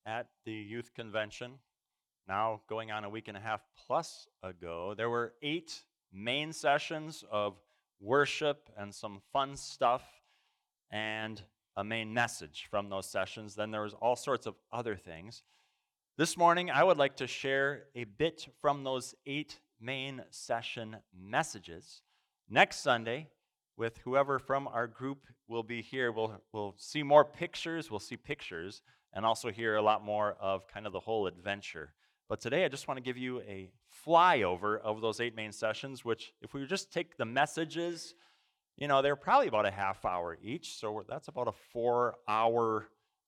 at the youth convention, now going on a week and a half plus ago, there were 8 main sessions of worship and some fun stuff and a main message from those sessions. Then there was all sorts of other things. This morning, I would like to share a bit from those 8 main session messages. Next Sunday, with whoever from our group will be here, we'll see more pictures, we'll see pictures, and also hear a lot more of kind of the whole adventure. But today, I just want to give you a flyover of those 8 main sessions, which, if we just take the messages, they're probably about a half hour each, so that's about a 4-hour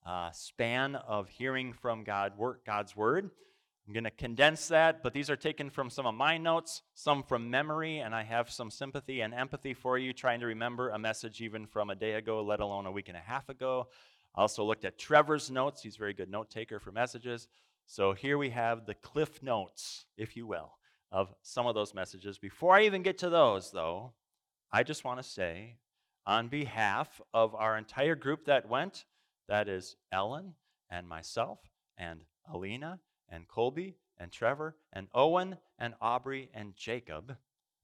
span of hearing from God's Word. I'm going to condense that, but these are taken from some of my notes, some from memory, and I have some sympathy and empathy for you, trying to remember a message even from a day ago, let alone a week and a half ago. I also looked at Trevor's notes. He's a very good note taker for messages. So here we have the cliff notes, if you will, of some of those messages. Before I even get to those, though, I just want to say, on behalf of our entire group that went, that is Ellen and myself and Alina and Colby and Trevor and Owen and Aubrey and Jacob,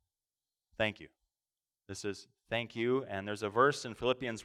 thank you. This is thank you. And there's a verse in Philippians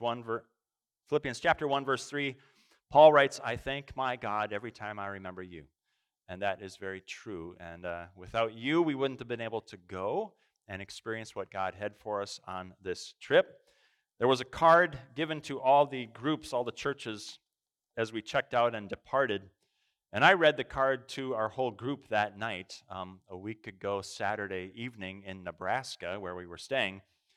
chapter 1, verse 3. Paul writes, I thank my God every time I remember you. And that is very true. And without you, we wouldn't have been able to go and experience what God had for us on this trip. There was a card given to all the groups, all the churches, as we checked out and departed. And I read the card to our whole group that night, a week ago, Saturday evening in Nebraska, where we were staying.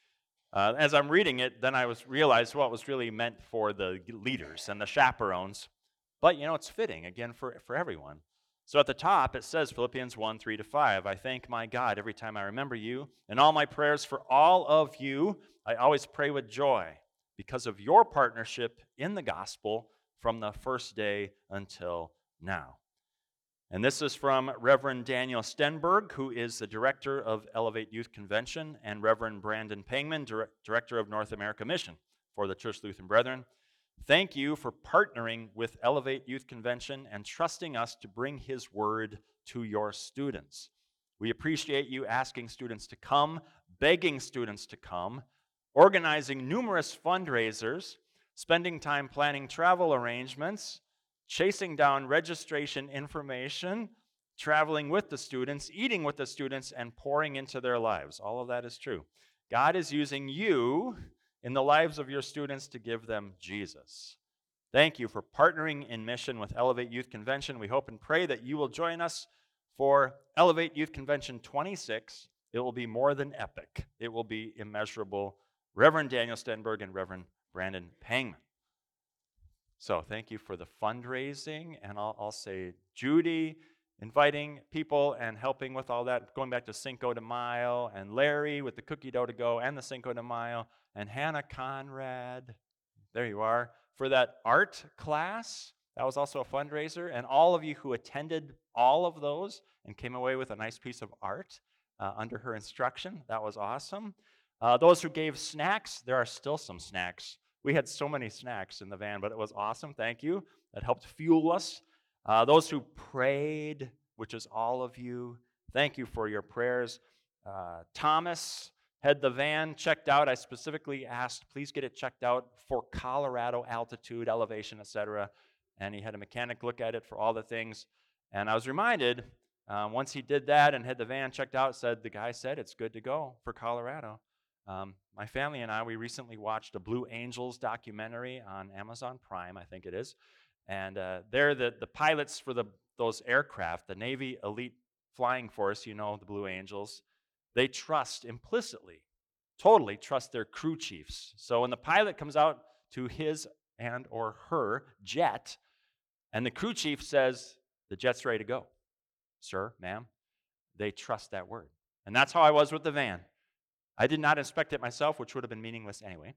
As I'm reading it, then I realized what was really meant for the leaders and the chaperones. But, it's fitting, again, for everyone. So at the top, it says Philippians 1, 3-5, I thank my God every time I remember you. In all my prayers for all of you, I always pray with joy because of your partnership in the gospel from the first day until now. And this is from Reverend Daniel Stenberg, who is the director of Elevate Youth Convention, and Reverend Brandon Pangman, director of North America Mission for the Church Lutheran Brethren. Thank you for partnering with Elevate Youth Convention and trusting us to bring His Word to your students. We appreciate you asking students to come, begging students to come, organizing numerous fundraisers, spending time planning travel arrangements, chasing down registration information, traveling with the students, eating with the students, and pouring into their lives. All of that is true. God is using you in the lives of your students to give them Jesus. Thank you for partnering in mission with Elevate Youth Convention. We hope and pray that you will join us for Elevate Youth Convention 26. It will be more than epic. It will be immeasurable. Reverend Daniel Stenberg and Reverend Brandon Pangman. So thank you for the fundraising, and I'll say Judy, inviting people and helping with all that, going back to Cinco de Mayo, and Larry with the cookie dough to go and the Cinco de Mayo, and Hannah Conrad, there you are, for that art class. That was also a fundraiser, and all of you who attended all of those and came away with a nice piece of art under her instruction. That was awesome. Those who gave snacks, there are still some snacks. We had so many snacks in the van, but it was awesome. Thank you. That helped fuel us. Those who prayed, which is all of you, thank you for your prayers. Thomas had the van checked out. I specifically asked, please get it checked out for Colorado altitude, elevation, etc. And he had a mechanic look at it for all the things. And I was reminded, once he did that and had the van checked out, the guy said it's good to go for Colorado. My family and I, we recently watched a Blue Angels documentary on Amazon Prime, I think it is. And they're the pilots for those aircraft, the Navy Elite Flying Force, the Blue Angels. They trust implicitly, totally trust their crew chiefs. So when the pilot comes out to his and or her jet, and the crew chief says, the jet's ready to go, sir, ma'am, they trust that word. And that's how I was with the van. I did not inspect it myself, which would have been meaningless anyway.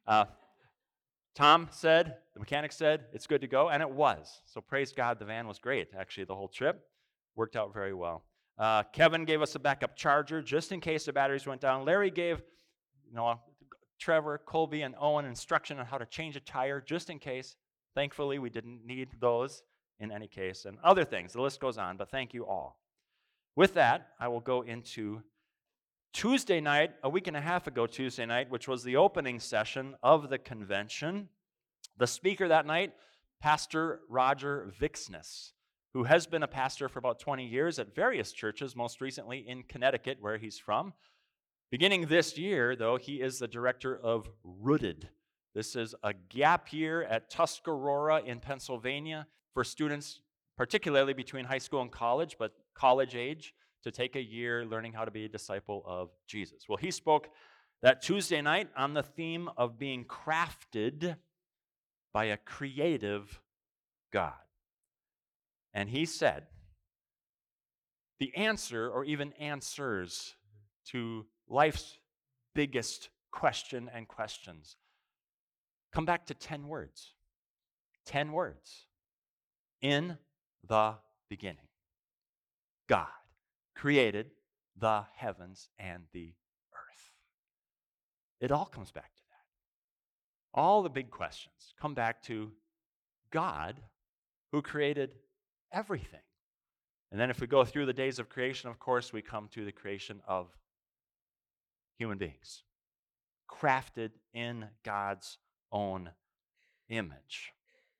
Tom said, the mechanic said, it's good to go, and it was. So praise God, the van was great. Actually, the whole trip worked out very well. Kevin gave us a backup charger just in case the batteries went down. Larry gave Trevor, Colby, and Owen instruction on how to change a tire just in case. Thankfully, we didn't need those. in any case, and other things. The list goes on, but thank you all. With that, I will go into Tuesday night, a week and a half ago Tuesday night, which was the opening session of the convention. The speaker that night, Pastor Roger Vixness, who has been a pastor for about 20 years at various churches, most recently in Connecticut, where he's from. Beginning this year, though, he is the director of Rooted. This is a gap year at Tuscarora in Pennsylvania for students, particularly between high school and college, but college age, to take a year learning how to be a disciple of Jesus. Well, he spoke that Tuesday night on the theme of being crafted by a creative God. And he said, the answer, or even answers, to life's biggest question and questions come back to 10 words. 10 words. In the beginning, God created the heavens and the earth. It all comes back to that. All the big questions come back to God, who created everything. And then if we go through the days of creation, of course, we come to the creation of human beings, crafted in God's own image.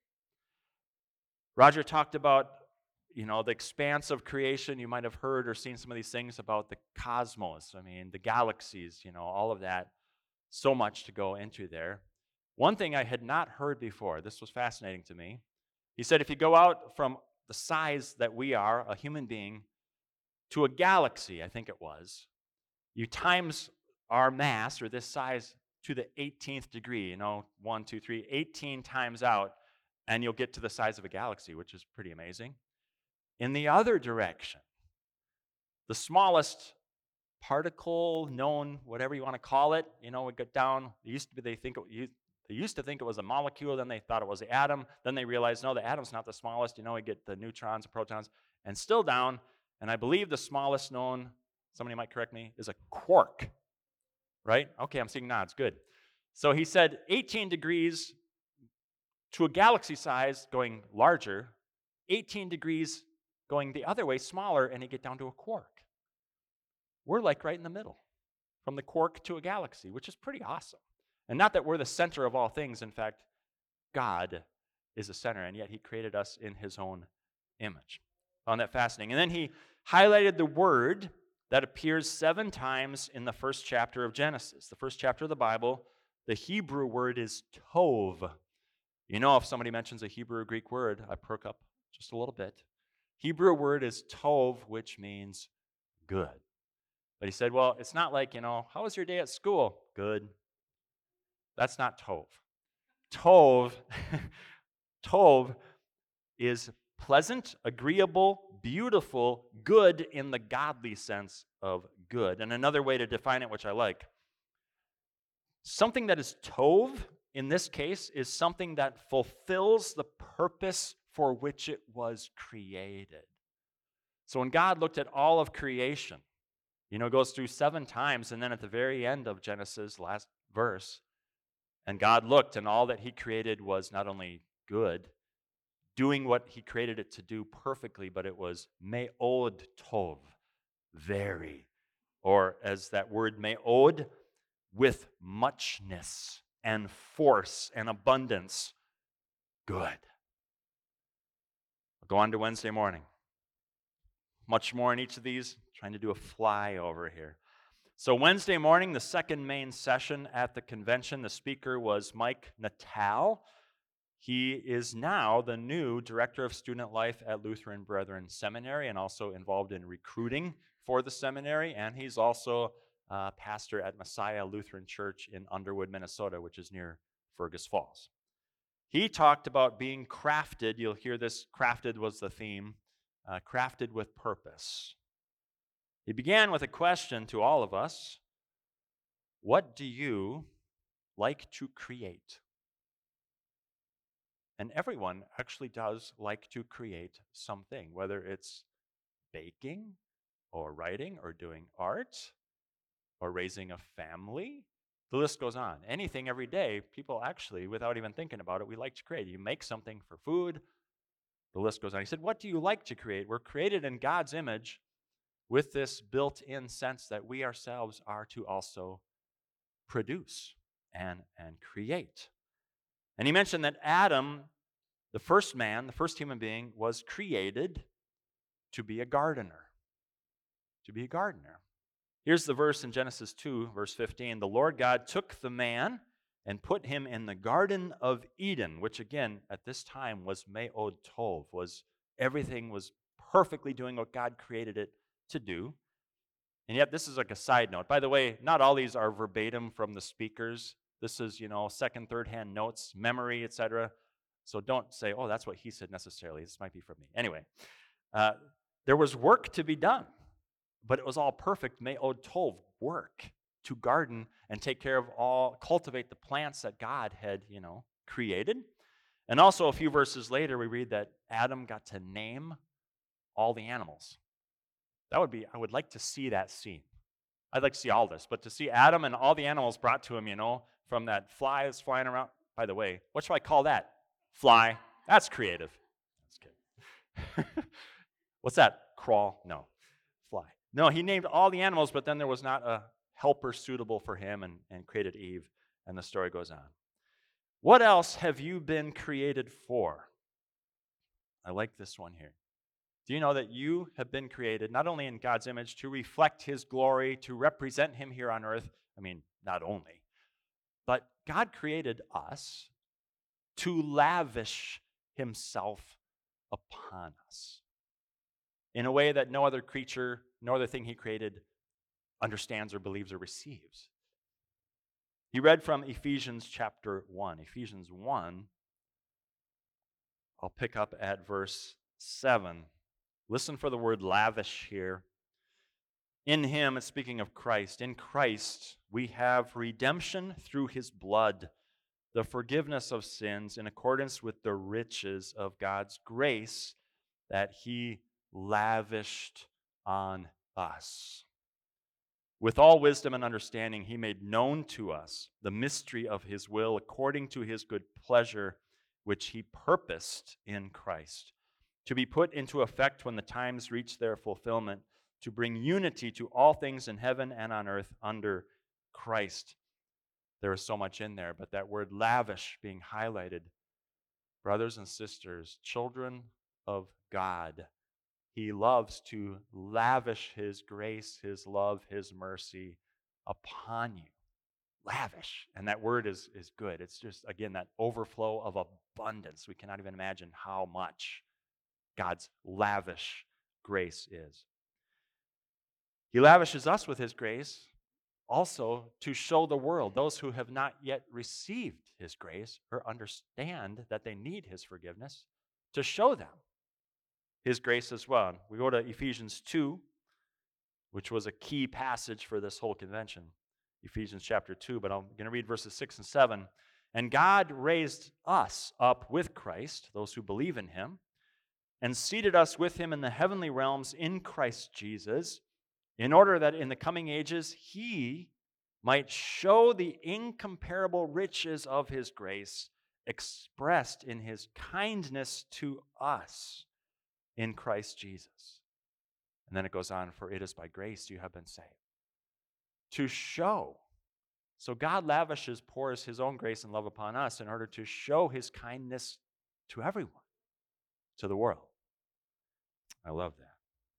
Roger talked about, the expanse of creation. You might have heard or seen some of these things about the cosmos. I mean, the galaxies, all of that. So much to go into there. One thing I had not heard before, this was fascinating to me. He said if you go out from the size that we are, a human being, to a galaxy, I think it was, you times our mass, or this size, to the 18th degree, 1, 2, 3, 18 times out, and you'll get to the size of a galaxy, which is pretty amazing. In the other direction, the smallest particle known, whatever you want to call it, would get down. They used to think it was a molecule, then they thought it was the atom, then they realized, no, the atom's not the smallest, we get the neutrons, the protons, and still down, and I believe the smallest known, somebody might correct me, is a quark, right? Okay, I'm seeing nods, good. So he said 18 degrees to a galaxy size going larger, 18 degrees going the other way, smaller, and you get down to a quark. We're like right in the middle, from the quark to a galaxy, which is pretty awesome. And not that we're the center of all things. In fact, God is the center, and yet he created us in his own image. Found that fascinating. And then he highlighted the word that appears 7 times in the first chapter of Genesis. The first chapter of the Bible, the Hebrew word is tov. If somebody mentions a Hebrew or Greek word, I perk up just a little bit. Hebrew word is tov, which means good. But he said, well, it's not like, how was your day at school? Good. That's not tov. Tov is pleasant, agreeable, beautiful, good in the godly sense of good. And another way to define it, which I like, something that is tov, in this case, is something that fulfills the purpose for which it was created. So when God looked at all of creation, it goes through 7 times, and then at the very end of Genesis, last verse, and God looked, and all that he created was not only good, doing what he created it to do perfectly, but it was me'od tov, very, or as that word me'od, with muchness and force and abundance, good. I'll go on to Wednesday morning. Much more in each of these, trying to do a flyover here. So Wednesday morning, the second main session at the convention, the speaker was Mike Natal. He is now the new director of student life at Lutheran Brethren Seminary and also involved in recruiting for the seminary. And he's also pastor at Messiah Lutheran Church in Underwood, Minnesota, which is near Fergus Falls. He talked about being crafted. You'll hear this, crafted was the theme, crafted with purpose. He began with a question to all of us. What do you like to create? And everyone actually does like to create something, whether it's baking or writing or doing art or raising a family. The list goes on. Anything every day, people actually, without even thinking about it, we like to create. You make something for food, The list goes on. He said, what do you like to create? We're created in God's image with this built-in sense that we ourselves are to also produce and create. And he mentioned that Adam, the first man, the first human being, was created to be a gardener. To be a gardener. Here's the verse in Genesis 2, verse 15. The Lord God took the man and put him in the Garden of Eden, which again, at this time was Me'od Tov, was everything was perfectly doing what God created it to do. And yet this is like a side note. By the way, not all these are verbatim from the speakers. This is, second, third-hand notes, memory, etc. So don't say, oh, that's what he said necessarily. This might be from me. Anyway, there was work to be done, but it was all perfect Me'od Tov work to garden and take care of cultivate the plants that God had, created. And also a few verses later, we read that Adam got to name all the animals. I would like to see that scene. I'd like to see all this, but to see Adam and all the animals brought to him, from that fly that's flying around. By the way, what should I call that? Fly. That's creative. That's good. What's that? Crawl? No. Fly. No, he named all the animals, but then there was not a helper suitable for him and created Eve, and the story goes on. What else have you been created for? I like this one here. Do you know that you have been created not only in God's image to reflect his glory, to represent him here on earth? I mean, not only, but God created us to lavish himself upon us in a way that no other creature, no other thing he created understands or believes or receives. He read from Ephesians chapter 1. Ephesians 1, I'll pick up at verse 7. Listen for the word lavish here. In him, it's speaking of Christ. In Christ, we have redemption through his blood, the forgiveness of sins in accordance with the riches of God's grace that he lavished on us. With all wisdom and understanding, he made known to us the mystery of his will according to his good pleasure, which he purposed in Christ, to be put into effect when the times reach their fulfillment, to bring unity to all things in heaven and on earth under Christ. There is so much in there, but that word lavish being highlighted. Brothers and sisters, children of God, he loves to lavish his grace, his love, his mercy upon you. Lavish. And that word is good. It's just, again, that overflow of abundance. We cannot even imagine how much God's lavish grace is. He lavishes us with his grace also to show the world, those who have not yet received his grace or understand that they need his forgiveness, to show them his grace as well. We go to Ephesians 2, which was a key passage for this whole convention. Ephesians chapter 2, but I'm going to read verses 6 and 7. And God raised us up with Christ, those who believe in him, and seated us with him in the heavenly realms in Christ Jesus, in order that in the coming ages he might show the incomparable riches of his grace expressed in his kindness to us in Christ Jesus. And then it goes on, for it is by grace you have been saved. To show. So God lavishes, pours his own grace and love upon us in order to show his kindness to everyone, to the world. I love that.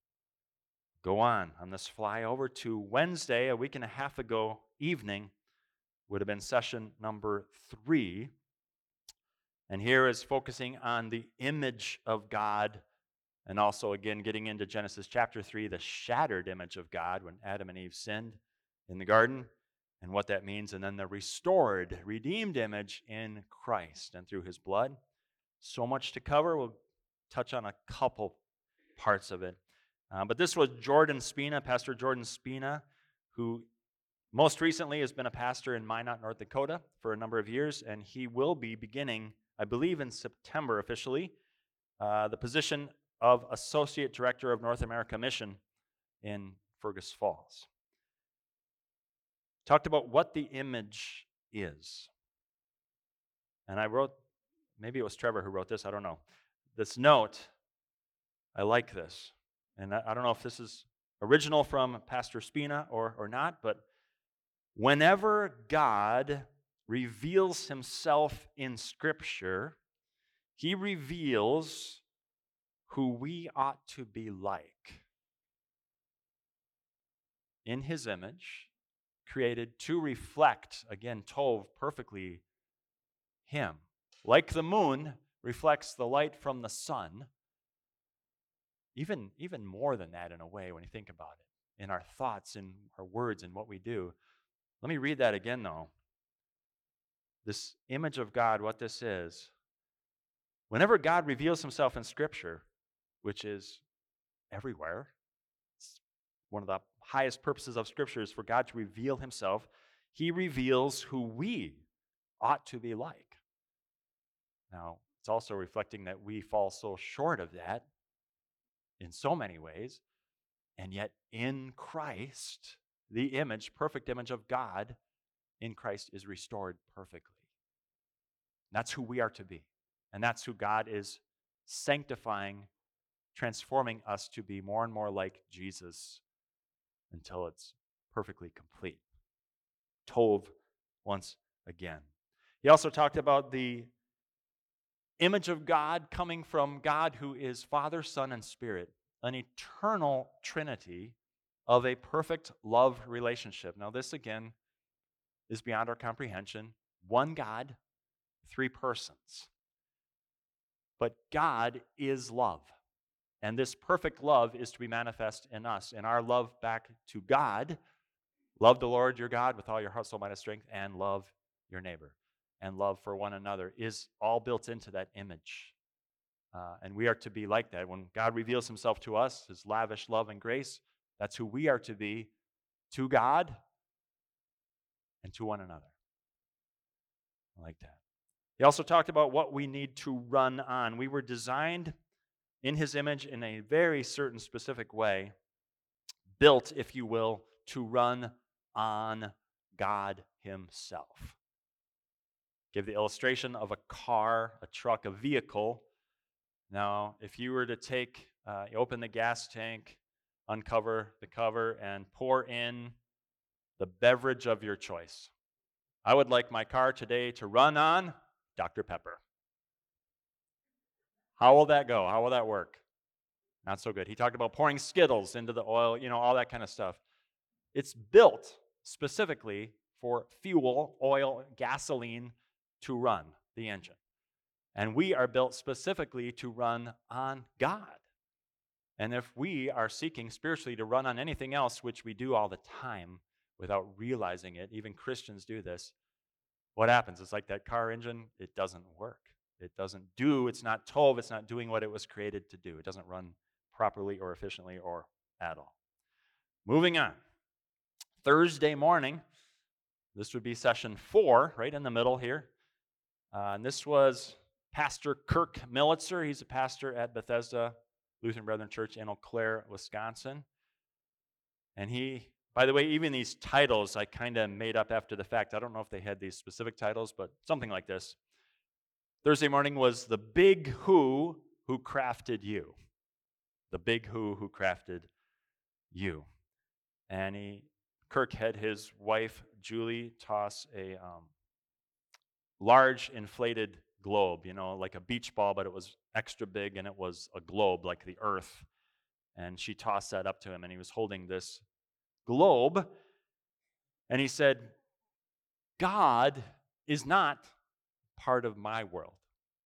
Go on this flyover to Wednesday, a week and a half ago evening, would have been session number 3. And here is focusing on the image of God, and also, again, getting into Genesis chapter 3, the shattered image of God when Adam and Eve sinned in the garden, and what that means, and then the restored, redeemed image in Christ and through his blood. So much to cover. We'll touch on a couple parts of it. But this was Jordan Spina, Pastor Jordan Spina, who most recently has been a pastor in Minot, North Dakota for a number of years, and he will be beginning, I believe in September officially, the position of Associate Director of North America Mission in Fergus Falls. Talked about what the image is. And I wrote, maybe it was Trevor who wrote this, I don't know. this note, I like this. And I don't know if this is original from Pastor Spina or not, but whenever God reveals himself in Scripture, he reveals who we ought to be like. In his image, created to reflect, again, Tov, perfectly him. Like the moon reflects the light from the sun, even more than that in a way when you think about it, in our thoughts, in our words, in what we do. Let me read that again, though. This image of God, what this is, whenever God reveals himself in Scripture, which is everywhere, it's one of the highest purposes of Scripture is for God to reveal himself. He reveals who we ought to be like. Now, it's also reflecting that we fall so short of that in so many ways, and yet in Christ, the image, perfect image of God in Christ is restored perfectly. That's who we are to be, and that's who God is sanctifying, transforming us to be more and more like Jesus until it's perfectly complete. Tov once again. He also talked about the image of God coming from God who is Father, Son, and Spirit, an eternal trinity of a perfect love relationship. Now, this again is beyond our comprehension. One God, three persons. But God is love. And this perfect love is to be manifest in us. And our love back to God, love the Lord your God with all your heart, soul, mind, and strength, and love your neighbor. And love for one another is all built into that image. And we are to be like that. When God reveals himself to us, his lavish love and grace, that's who we are to be to God and to one another. I like that. He also talked about what we need to run on. We were designed in his image in a very certain specific way, built, if you will, to run on God himself. Give the illustration of a car, a truck, a vehicle. Now, if you were to you open the gas tank, uncover the cover, and pour in the beverage of your choice, I would like my car today to run on Dr. Pepper. How will that go? How will that work? Not so good. He talked about pouring Skittles into the oil, all that kind of stuff. It's built specifically for fuel, oil, gasoline to run the engine. And we are built specifically to run on God. And if we are seeking spiritually to run on anything else, which we do all the time without realizing it, even Christians do this, what happens? It's like that car engine, it doesn't work. It's not Tov, it's not doing what it was created to do. It doesn't run properly or efficiently or at all. Moving on. Thursday morning, this would be session 4, right in the middle here. And this was Pastor Kirk Militzer. He's a pastor at Bethesda Lutheran Brethren Church in Eau Claire, Wisconsin. And he, by the way, even these titles I kind of made up after the fact. I don't know if they had these specific titles, but something like this. Thursday morning was The Big Who Crafted You. The Big Who crafted you. And Kirk had his wife, Julie, toss a large inflated globe, like a beach ball, but it was extra big and it was a globe like the earth. And she tossed that up to him and he was holding this globe. And he said, God is not part of my world.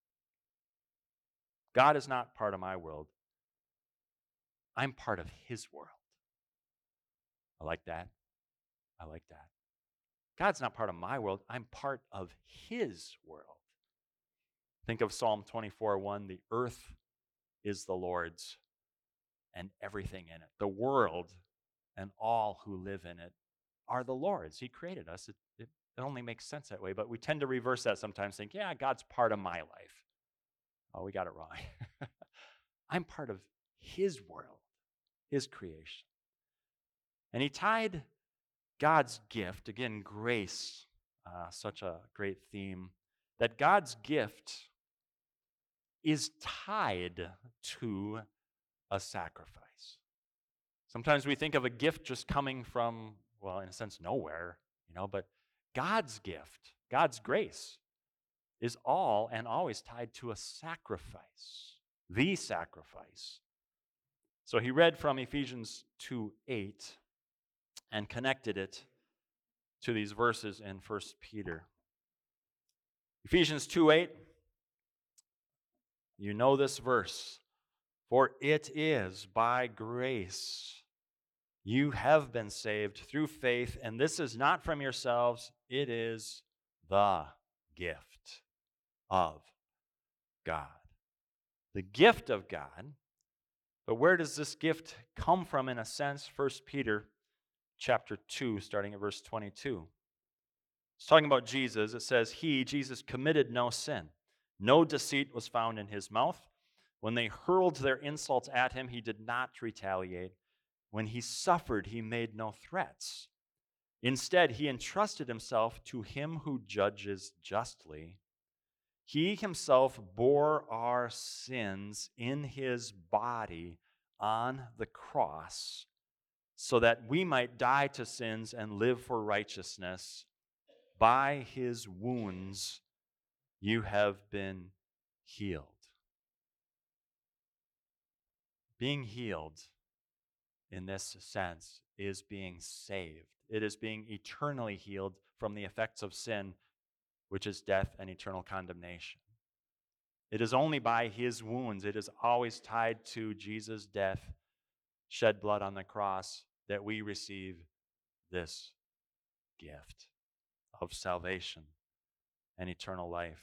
God is not part of my world. I'm part of his world. I like that. I like that. God's not part of my world. I'm part of his world. Think of Psalm 24:1. The earth is the Lord's and everything in it. The world and all who live in it are the Lord's. He created us. It only makes sense that way, but we tend to reverse that sometimes, think, yeah, God's part of my life. Oh, we got it wrong. I'm part of his world, his creation. And he tied God's gift, again, grace, such a great theme, that God's gift is tied to a sacrifice. Sometimes we think of a gift just coming from, well, in a sense, nowhere, but God's gift, God's grace, is all and always tied to a sacrifice, the sacrifice. So he read from Ephesians 2:8 and connected it to these verses in 1 Peter. Ephesians 2:8, you know this verse. For it is by grace you have been saved through faith, and this is not from yourselves, it is the gift of God. The gift of God. But where does this gift come from in a sense? 1 Peter chapter 2, starting at verse 22. It's talking about Jesus. It says, He, Jesus, committed no sin. No deceit was found in his mouth. When they hurled their insults at him, he did not retaliate. When he suffered, he made no threats. Instead, he entrusted himself to him who judges justly. He himself bore our sins in his body on the cross, so that we might die to sins and live for righteousness. By his wounds you have been healed. Being healed, in this sense, is being saved. It is being eternally healed from the effects of sin, which is death and eternal condemnation. It is only by his wounds, it is always tied to Jesus' death, shed blood on the cross, that we receive this gift of salvation and eternal life.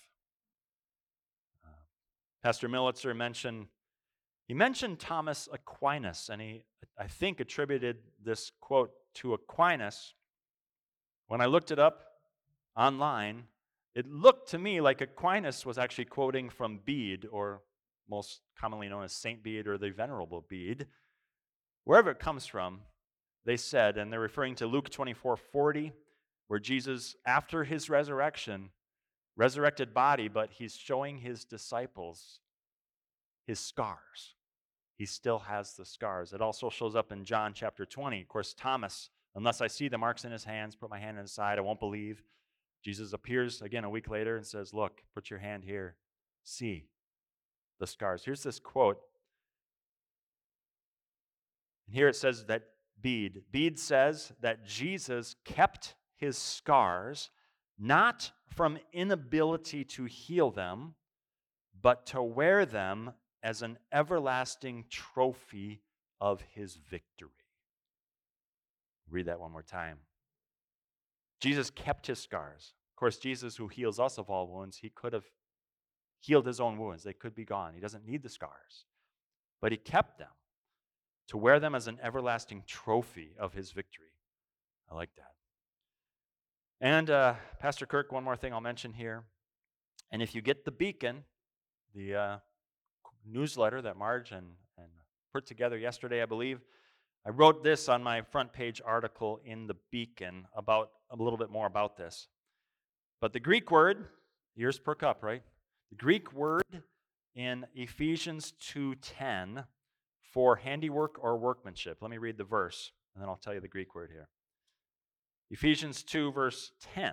Pastor Militzer mentioned Thomas Aquinas, and he, I think, attributed this quote to Aquinas. When I looked it up online, it looked to me like Aquinas was actually quoting from Bede, or most commonly known as Saint Bede or the Venerable Bede. Wherever it comes from, they said, and they're referring to Luke 24:40, where Jesus, after his resurrection, resurrected body, but he's showing his disciples his scars. He still has the scars. It also shows up in John chapter 20. Of course, Thomas, unless I see the marks in his hands, put my hand in his side, I won't believe. Jesus appears again a week later and says, look, put your hand here. See the scars. Here's this quote. And here it says that Bede says that Jesus kept his scars not from inability to heal them, but to wear them as an everlasting trophy of his victory. Read that one more time. Jesus kept his scars. Of course, Jesus, who heals us of all wounds, he could have healed his own wounds. They could be gone. He doesn't need the scars. But he kept them to wear them as an everlasting trophy of his victory. I like that. And Pastor Kirk, one more thing I'll mention here. And if you get the Beacon, the newsletter that Marge and put together yesterday, I believe, I wrote this on my front page article in the Beacon about a little bit more about this. But the Greek word, ears perk up, right? The Greek word in Ephesians 2:10 for handiwork or workmanship. Let me read the verse, and then I'll tell you the Greek word here. Ephesians 2, verse 10.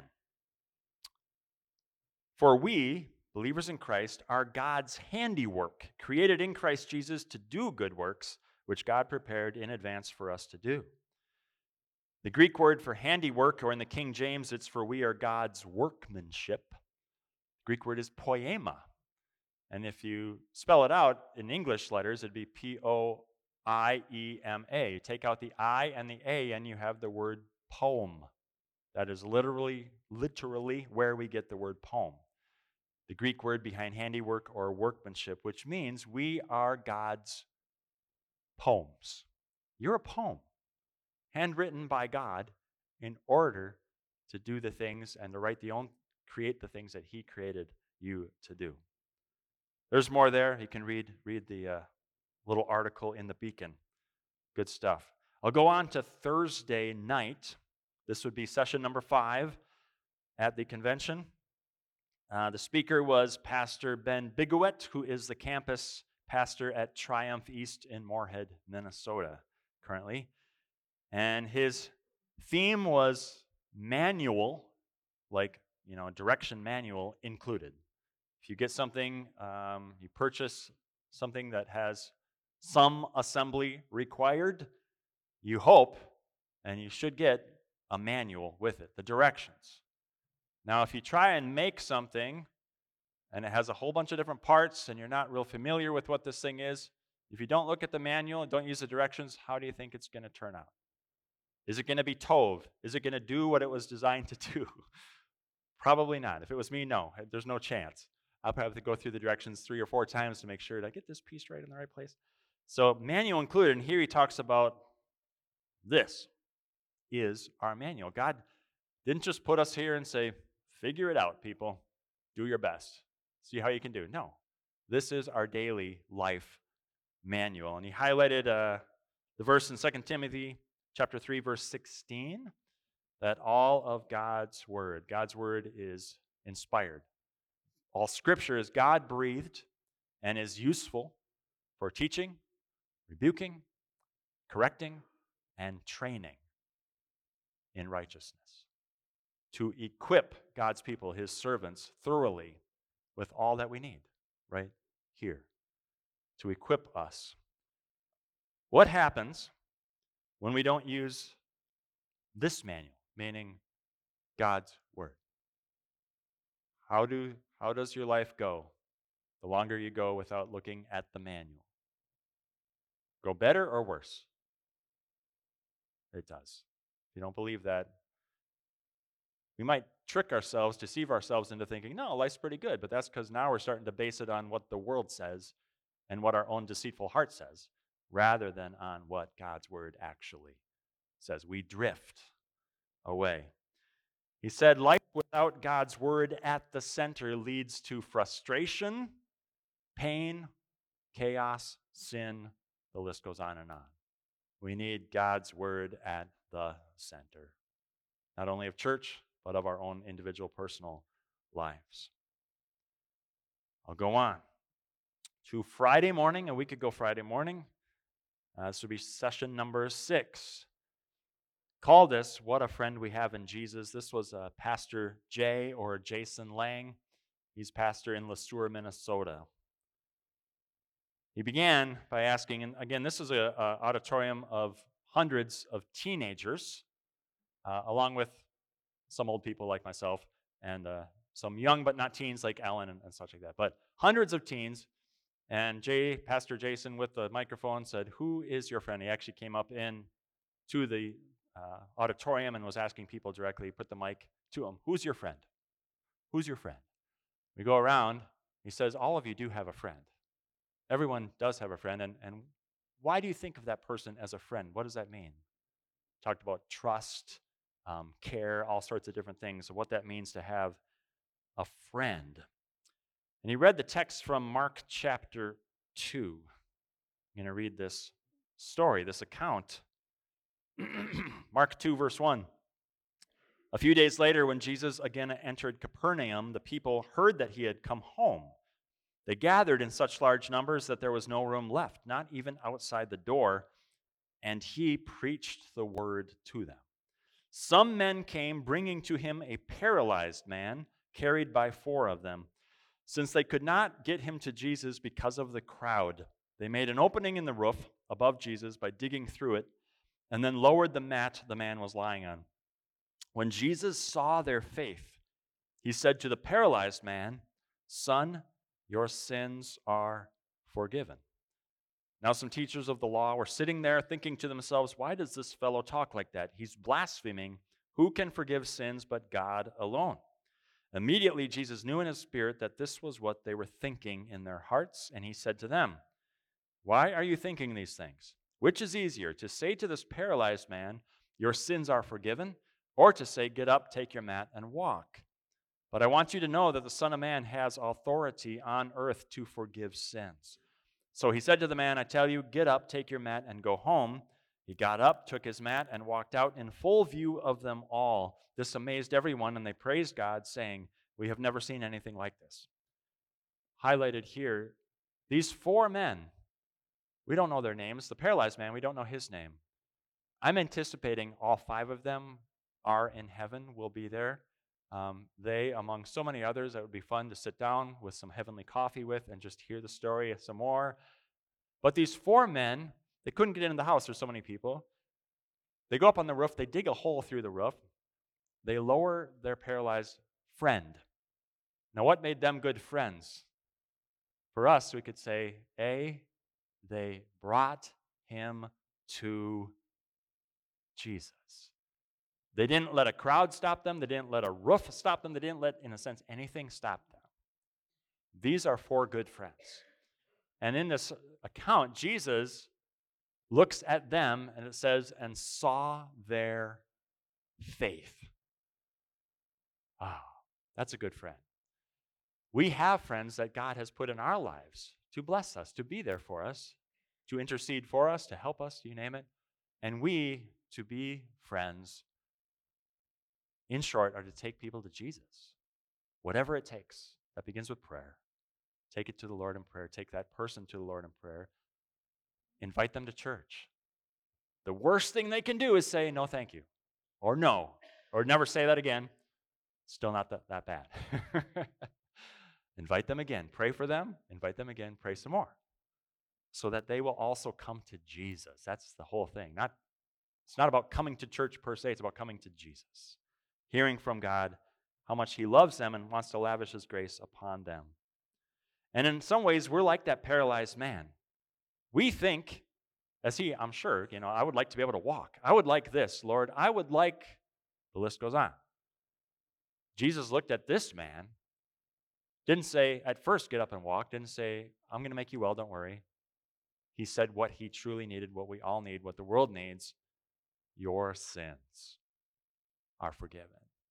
For we, believers in Christ, are God's handiwork, created in Christ Jesus to do good works, which God prepared in advance for us to do. The Greek word for handiwork, or in the King James, it's for we are God's workmanship. The Greek word is poema. And if you spell it out in English letters, it'd be Poiema. Take out the I and the A, and you have the word poem. That is literally where we get the word poem. The Greek word behind handiwork or workmanship, which means we are God's poems. You're a poem, handwritten by God in order to do the things and to create the things that he created you to do. There's more there. You can read the little article in the Beacon. Good stuff. I'll go on to Thursday night. This would be session number 5 at the convention. The speaker was Pastor Ben Bigowet, who is the campus pastor at Triumph East in Moorhead, Minnesota, currently. And his theme was manual, like, direction manual included. If you get something, you purchase something that has some assembly required, you hope, and you should get a manual with it, the directions. Now, if you try and make something and it has a whole bunch of different parts and you're not real familiar with what this thing is, if you don't look at the manual and don't use the directions, how do you think it's going to turn out? Is it going to be tov? Is it going to do what it was designed to do? Probably not. If it was me, no. There's no chance. I'll probably have to go through the directions 3 or 4 times to make sure, did I get this piece right in the right place? So manual included, and here he talks about this is our manual. God didn't just put us here and say, figure it out, people. Do your best. See how you can do. No. This is our daily life manual. And he highlighted the verse in 2 Timothy chapter 3, verse 16, that all of God's word is inspired. All scripture is God-breathed and is useful for teaching, rebuking, correcting, and training in righteousness, to equip God's people, his servants, thoroughly with all that we need, right here, to equip us. What happens when we don't use this manual, meaning God's word? How does your life go the longer you go without looking at the manual? Go better or worse? It does. If you don't believe that, we might trick ourselves, deceive ourselves into thinking, no, life's pretty good, but that's because now we're starting to base it on what the world says and what our own deceitful heart says, rather than on what God's word actually says. We drift away. He said, life without God's word at the center leads to frustration, pain, chaos, sin. The list goes on and on. We need God's word at the center, not only of church, but of our own individual personal lives. I'll go on to Friday morning, a week ago Friday morning. This will be session number 6. Call this What a Friend We Have in Jesus. This was Pastor Jay or Jason Lang. He's pastor in Le Sueur, Minnesota. He began by asking, and again, this is an auditorium of hundreds of teenagers, along with some old people like myself, and some young but not teens like Ellen and such like that. But hundreds of teens, and Pastor Jason with the microphone said, who is your friend? He actually came up in to the auditorium and was asking people directly, put the mic to him. Who's your friend? Who's your friend? We go around. He says, all of you do have a friend. Everyone does have a friend. And why do you think of that person as a friend? What does that mean? Talked about trust, care, all sorts of different things, of what that means to have a friend. And he read the text from Mark chapter 2. I'm going to read this story, this account. Mark 2, verse 1. A few days later, when Jesus again entered Capernaum, the people heard that he had come home. They gathered in such large numbers that there was no room left, not even outside the door, and he preached the word to them. Some men came bringing to him a paralyzed man, carried by 4 of them. Since they could not get him to Jesus because of the crowd, they made an opening in the roof above Jesus by digging through it, and then lowered the mat the man was lying on. When Jesus saw their faith, he said to the paralyzed man, "Son, your sins are forgiven." Now some teachers of the law were sitting there thinking to themselves, why does this fellow talk like that? He's blaspheming. Who can forgive sins but God alone? Immediately Jesus knew in his spirit that this was what they were thinking in their hearts, and he said to them, "Why are you thinking these things? Which is easier, to say to this paralyzed man, 'Your sins are forgiven,' or to say, 'Get up, take your mat, and walk'? But I want you to know that the Son of Man has authority on earth to forgive sins." So he said to the man, "I tell you, get up, take your mat, and go home." He got up, took his mat, and walked out in full view of them all. This amazed everyone, and they praised God, saying, We have never seen anything like this. Highlighted here, these 4 men, we don't know their names. The paralyzed man, we don't know his name. I'm anticipating all 5 of them are in heaven, will be there. They, among so many others, that would be fun to sit down with some heavenly coffee with and just hear the story some more. But these 4 men, they couldn't get into the house. There's so many people. They go up on the roof. They dig a hole through the roof. They lower their paralyzed friend. Now, what made them good friends? For us, we could say, A, they brought him to Jesus. They didn't let a crowd stop them. They didn't let a roof stop them. They didn't let, in a sense, anything stop them. These are 4 good friends. And in this account, Jesus looks at them, and it says, and saw their faith. Ah, that's a good friend. We have friends that God has put in our lives to bless us, to be there for us, to intercede for us, to help us, you name it. And we, to be friends, in short, are to take people to Jesus. Whatever it takes. That begins with prayer. Take it to the Lord in prayer. Take that person to the Lord in prayer. Invite them to church. The worst thing they can do is say, no, thank you. Or no. Or never say that again. Still not that bad. Invite them again. Pray for them. Invite them again. Pray some more. So that they will also come to Jesus. That's the whole thing. It's not about coming to church per se. It's about coming to Jesus. Hearing from God how much he loves them and wants to lavish his grace upon them. And in some ways, we're like that paralyzed man. We think, as he, I'm sure, I would like to be able to walk. I would like this, Lord. I would like, the list goes on. Jesus looked at this man, didn't say, at first, get up and walk, didn't say, I'm going to make you well, don't worry. He said what he truly needed, what we all need, what the world needs. Your sins are forgiven.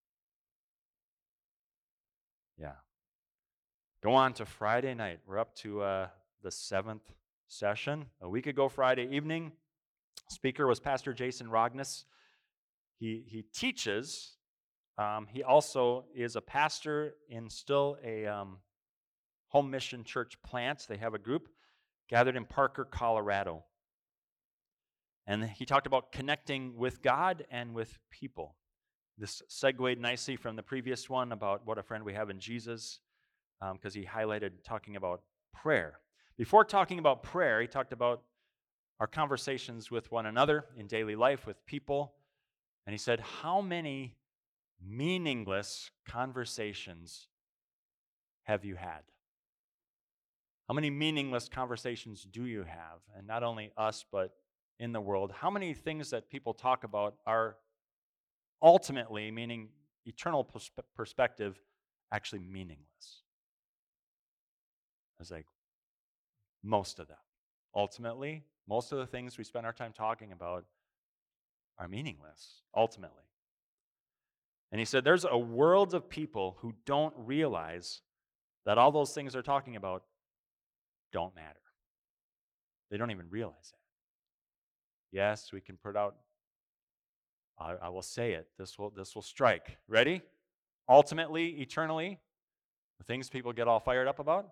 Yeah. Go on to Friday night. We're up to the 7th session. A week ago Friday evening, speaker was Pastor Jason Rogness. He teaches. He also is a pastor in still a home mission church plant. They have a group gathered in Parker, Colorado. And he talked about connecting with God and with people. This segued nicely from the previous one about what a friend we have in Jesus, because he highlighted talking about prayer. Before talking about prayer, he talked about our conversations with one another in daily life with people. And he said, how many meaningless conversations have you had? How many meaningless conversations do you have? And not only us, but in the world. How many things that people talk about are ultimately, meaning eternal perspective, actually meaningless? I was like, most of them. Ultimately, most of the things we spend our time talking about are meaningless, ultimately. And he said, there's a world of people who don't realize that all those things they're talking about don't matter. They don't even realize that. Yes, we can put out, I will say it, this will strike. Ready? Ultimately, eternally, the things people get all fired up about.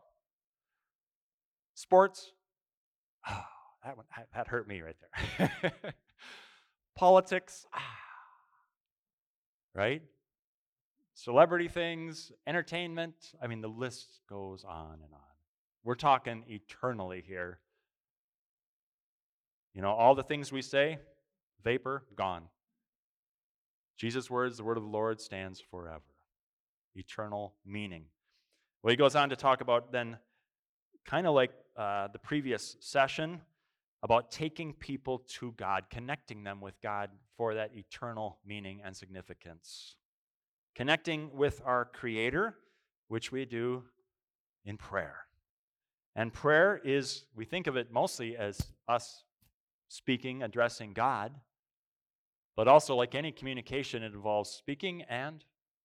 Sports. Oh, that hurt me right there. Politics. Right? Celebrity things, entertainment. I mean, the list goes on and on. We're talking eternally here. All the things we say, vapor, gone. Jesus' words, the word of the Lord, stands forever. Eternal meaning. Well, he goes on to talk about then, kind of like the previous session, about taking people to God, connecting them with God for that eternal meaning and significance. Connecting with our Creator, which we do in prayer. And prayer is, we think of it mostly as us speaking, addressing God, but also like any communication, it involves speaking and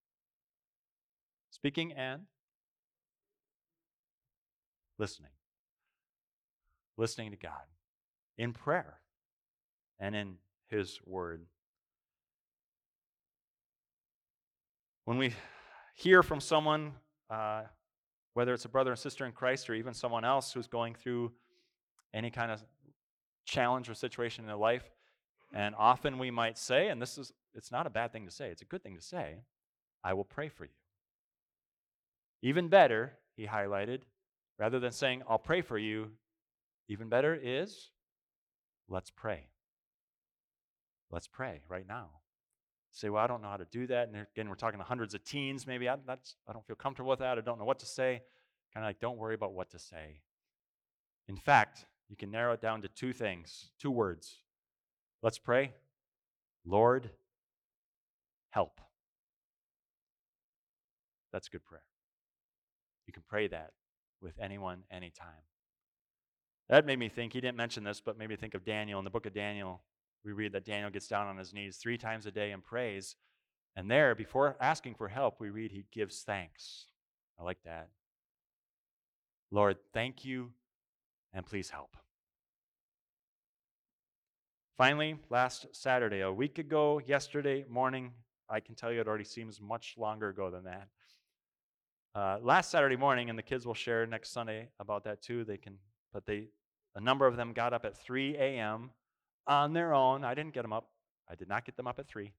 listening. Listening to God in prayer and in His Word. When we hear from someone, whether it's a brother and sister in Christ or even someone else who's going through any kind of challenge or situation in their life. And often we might say, and it's not a bad thing to say, it's a good thing to say, I will pray for you. Even better, he highlighted, rather than saying, I'll pray for you, even better is, let's pray. Let's pray right now. Say, well, I don't know how to do that. And again, we're talking to hundreds of teens. Maybe I don't feel comfortable with that. I don't know what to say. Kind of like, don't worry about what to say. In fact, you can narrow it down to two things, two words. Let's pray. Lord, help. That's good prayer. You can pray that with anyone, anytime. That made me think, he didn't mention this, but made me think of Daniel. In the book of Daniel, we read that Daniel gets down on his knees 3 times a day and prays. And there, before asking for help, we read he gives thanks. I like that. Lord, thank you, and please help. Finally, last Saturday, a week ago, yesterday morning, I can tell you it already seems much longer ago than that. Last Saturday morning, and the kids will share next Sunday about that too. A number of them got up at 3 a.m. on their own. I didn't get them up. I did not get them up at 3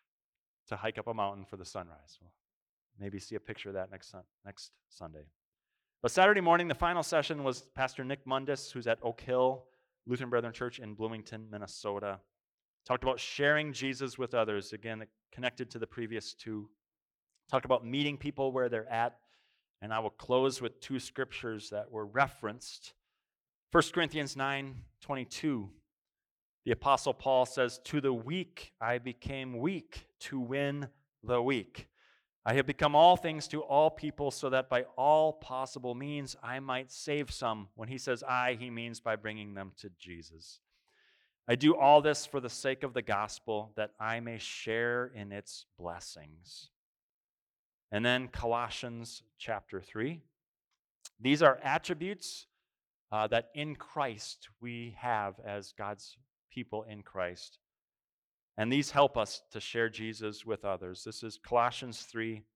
to hike up a mountain for the sunrise. We'll maybe see a picture of that next Sunday. But Saturday morning, the final session was Pastor Nick Mundis, who's at Oak Hill Lutheran Brethren Church in Bloomington, Minnesota. Talked about sharing Jesus with others, again, connected to the previous two. Talked about meeting people where they're at. And I will close with 2 scriptures that were referenced. 1 Corinthians 9:22. The Apostle Paul says, to the weak I became weak to win the weak. I have become all things to all people so that by all possible means I might save some. When he says I, he means by bringing them to Jesus. I do all this for the sake of the gospel, that I may share in its blessings. And then Colossians chapter 3. These are attributes that in Christ we have as God's people in Christ. And these help us to share Jesus with others. This is Colossians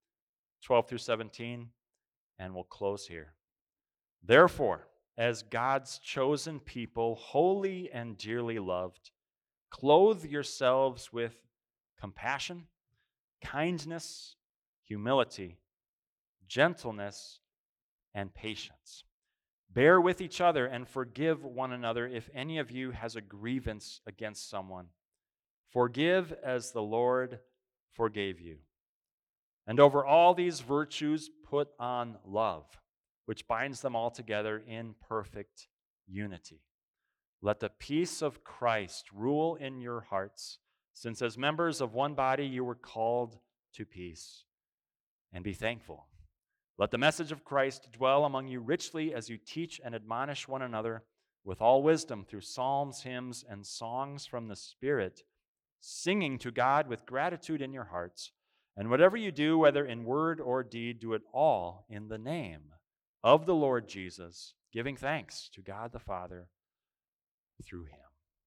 3:12 through 17, and we'll close here. Therefore, as God's chosen people, holy and dearly loved, clothe yourselves with compassion, kindness, humility, gentleness, and patience. Bear with each other and forgive one another if any of you has a grievance against someone. Forgive as the Lord forgave you. And over all these virtues, put on love, which binds them all together in perfect unity. Let the peace of Christ rule in your hearts, since as members of one body you were called to peace. And be thankful. Let the message of Christ dwell among you richly as you teach and admonish one another with all wisdom through psalms, hymns, and songs from the Spirit, singing to God with gratitude in your hearts. And whatever you do, whether in word or deed, do it all in the name of the Lord Jesus, giving thanks to God the Father through him.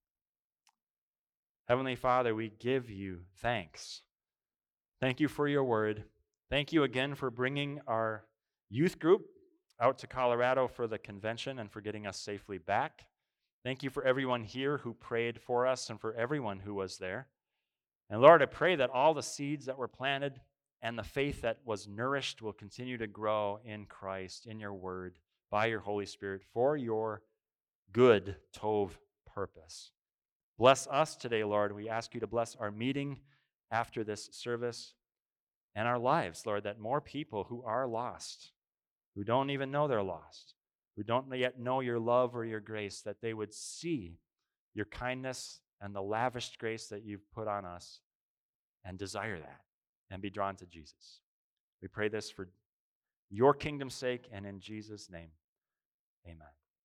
Heavenly Father, we give you thanks. Thank you for your word. Thank you again for bringing our youth group out to Colorado for the convention and for getting us safely back. Thank you for everyone here who prayed for us and for everyone who was there. And Lord, I pray that all the seeds that were planted and the faith that was nourished will continue to grow in Christ, in your word, by your Holy Spirit, for your good Tov purpose. Bless us today, Lord. We ask you to bless our meeting after this service and our lives, Lord, that more people who are lost, who don't even know they're lost, who don't yet know your love or your grace, that they would see your kindness and the lavish grace that you've put on us and desire that and be drawn to Jesus. We pray this for your kingdom's sake and in Jesus' name. Amen.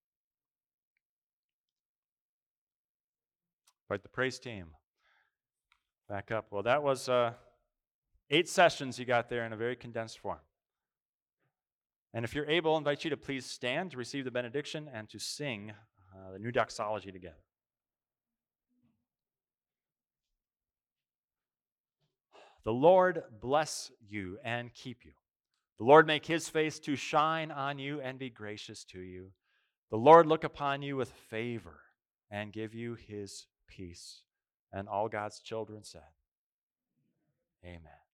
Right, the praise team. Back up. Well, that was 8 sessions you got there in a very condensed form. And if you're able, I invite you to please stand to receive the benediction and to sing the new doxology together. The Lord bless you and keep you. The Lord make his face to shine on you and be gracious to you. The Lord look upon you with favor and give you his peace. And all God's children said, Amen.